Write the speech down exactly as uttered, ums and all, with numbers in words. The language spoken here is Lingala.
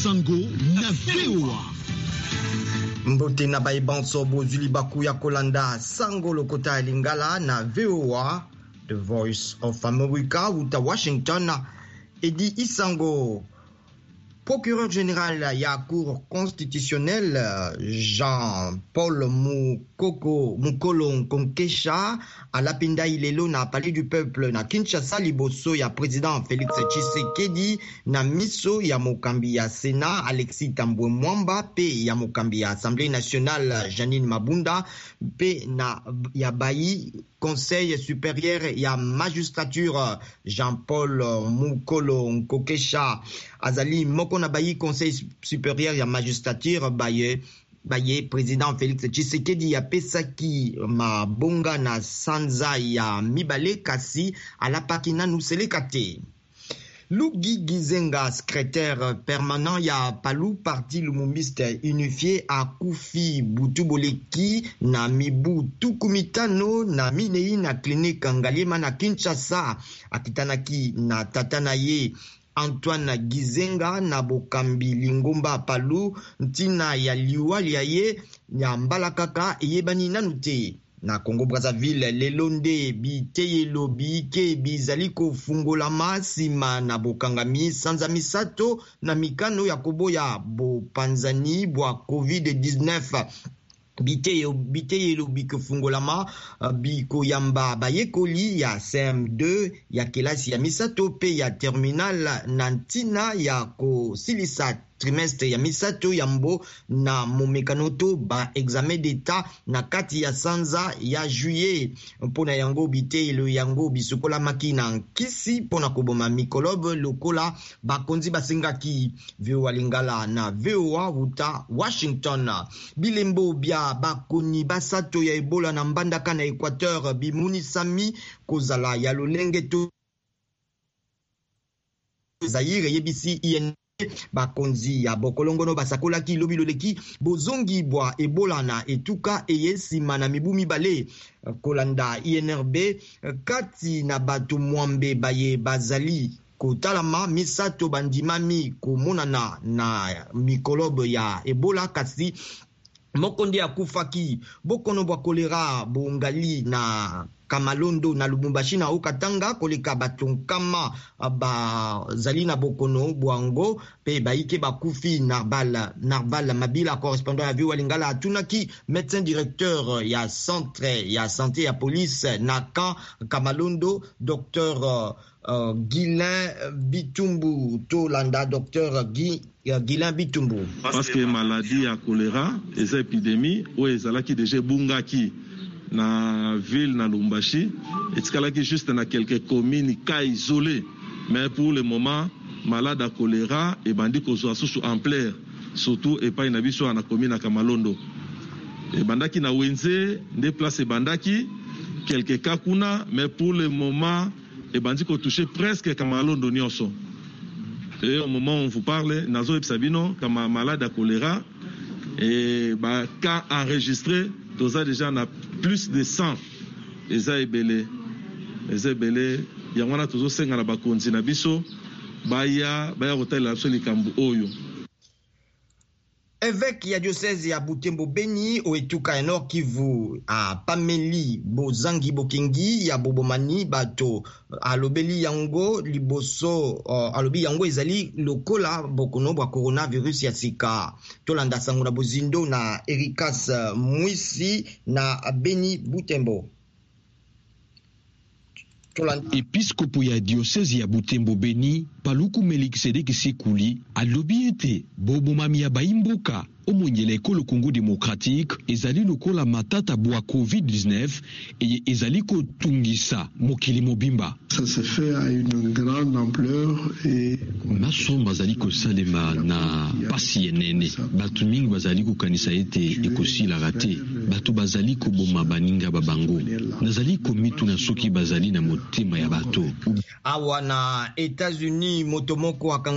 Isango na V O A. Mbote na baibanso bozuli baku ya kolanda Sango lokota lingala na V O A, The Voice of America, uta Washington. Edi Isango, procureur général ya Cour constitutionnelle Jean-Paul Mukoko Mukolo Nkonkesha à la pinda ilelo na palais du peuple na Kinshasa liboso ya président Félix Tshisekedi na miso ya mokambi ya Sénat Alexis Tambwe Mwamba pe ya mokambi ya Assemblée nationale Janine Mabunda pe na ya bayi Conseil supérieur ya magistrature Jean-Paul Mukolo Nkokesha azali moko na bayi Conseil supérieur ya magistrature baye baye président Félix Tshisekedi ya pesaki mabonga na sanza ya mibale kasi alapaki nanu selekate. Lugi Gizenga, secrétaire permanent ya Palu Parti Lumumbiste Unifié a Kufi Butuboleki na mibu tukumitano na minei na clinique Ngalema na Kinshasa akitanaki na tatana ye Antoine Gizenga na bokambi lingomba Palu ntina ya liwali ya ye ya mbalakaka yebani nanute. Na Congo Brazzaville lelonde biteyelo bike bizaliko fungolama sima na bokangami sanza misato na mikano ya koboya bo panzani bwa covid dix-neuf. Biteyo biteyelo bike fungolama biko yamba bayekoli ya C M deux ya kelasi ya misato pe ya terminal na ntina ya ko silisa trimestre ya misato ya mbo na momekanoto ba examen d'état na kati ya sanza ya juillet mpona yango biteyelo yango bisukola makina kisi pona koboma mikolobe lokola bakonzi basengaki. V O A lingala na V O A uta Washington. Bilembo bia bakoni basato ya Ebola na mbandaka na Equateur bimunisami kozala ya lolenge to Zaire yebisi I N bakonzi ya bokolongono basakolaki lobiloleki bozongi bwa Ebola na etuka eyesima na mibu mibale kolanda I N R B kati na bato mwambe baye bazali kotalama misato bandimami komonana na mikolobe ya Ebola kasi mokonde akufaki bokono bwa kolera bongali na Kamalondo na Lubumbashi na Okatanga koleka batonkama bazali na bokono bwango pe baike bakufi Narbal Narbal Mabila. Correspondant ya V O A lingala atunaki médecin directeur ya centre ya santé ya police na ka Kamalondo docteur uh, uh, Guilain Bitumbu Tolanda docteur Guy uh, Guilain Bitumbu. Parce que maladie ya choléra et épidémie ou ezalaki déjà bungaki na ville na Lubumbashi etikalaki juste na quelques communes cas isolés, mais pour le moment malade à choléra et bandi kozwa sous ampleur surtout et pas na biso na commune na Kamalondo et bandaki na Wenze nde place bandaki quelques cas kuna, mais pour le moment et bandi ko touché presque Kamalondo nyonso. Et au moment où on vous parle nazo ebsabino comme malade à choléra et ba cas enregistré toza déjà na plus de cent eza ebele eza ebele yango wana tozosenga na bakonzi na biso baya baya kotalela biso likambo oyo. Évêque ya diocèse ya Butembo Beni o etuka ya Nord Kivu a Pameli Bozangi Bokengi ya Bobomani bato alobeli yango liboso uh, alobi yango ezali lokola bokono bwa coronavirus ya sika. Tolanda sango na bozindo na Erikas Mwisi na Beni Butembo. Episkopo ya diocèse ya Butembo Beni Paluku Melkisedeki Sekuli alobi ete bobomami ya baimboka omonyela ekolo Congo démocratique ezali lokola matata bwa covid dix-neuf et ezali kotungisa mokili mobimba. Ça se fait à une grande ampleur et maso bazali kosalema na pasi yenene bato mingi bazali kokanisa ete ekosilaka te bato bazali koboma baninga babango nazali komitu na soki bazali na motema ya bato. Awa na États-Unis motomoko